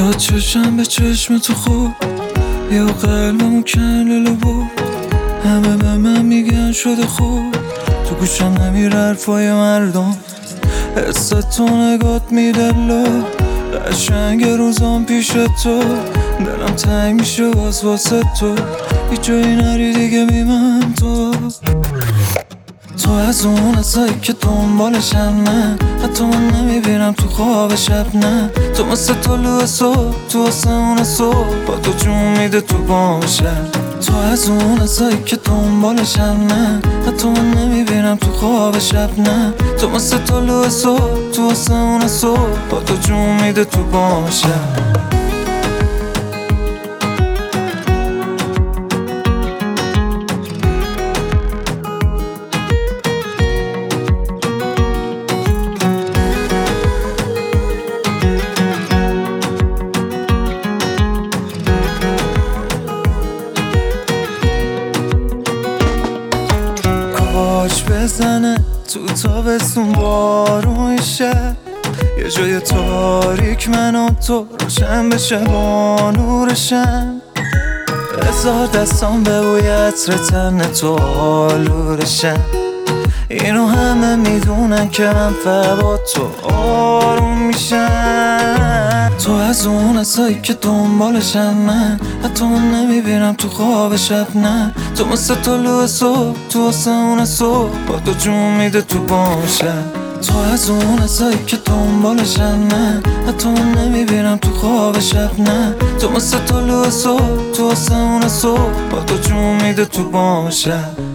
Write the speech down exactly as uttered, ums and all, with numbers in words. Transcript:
تا چشم به چشم تو خوب یه قلبمو کن بود. همه به من میگن شده خوب، تو گوشم نمیره حرفای مردم. حس تو نگات میده لو، قشنگ روزام پیش تو. دلم تنگ میشه باز واسه تو، هیچ جایی نری دیگه میمم تو. تو از اون اصایی که دنبالشم، نه حتی من نمیبینم تو خواب شب. نه تو مثل طلوع صبح، تو آسمون صبح با تو جون میده تو بام شب. تو از اون اصایی که دنبالشم، نه حتی من نمیبینم تو خواب شب. نه تو مثل طلوع صبح، تو آسمون صبح با تو جون میده تو بام شب. کاش بزنه تو تابستون بارون شب، یه جای تاریک من و تو روشن بشه با نورشم. بذار دستام به بوی عطر تن تو آلودشم. اینو همه میدونن که من فقط با تو آروم میشم. تو از اون اصایی که دنبالشم، من حتی من نمیبینم تو خواب شب. نه تو مثل طلوع صبح، تو آسمون صبح با تو جون میده تو بام شب. تو از اون اصایی که دنبالشم، نه حتی من نمیبینم تو خواب شب. نه تو مثل طلوع صبح، تو آسمون صبح با تو جون میده تو بام شب.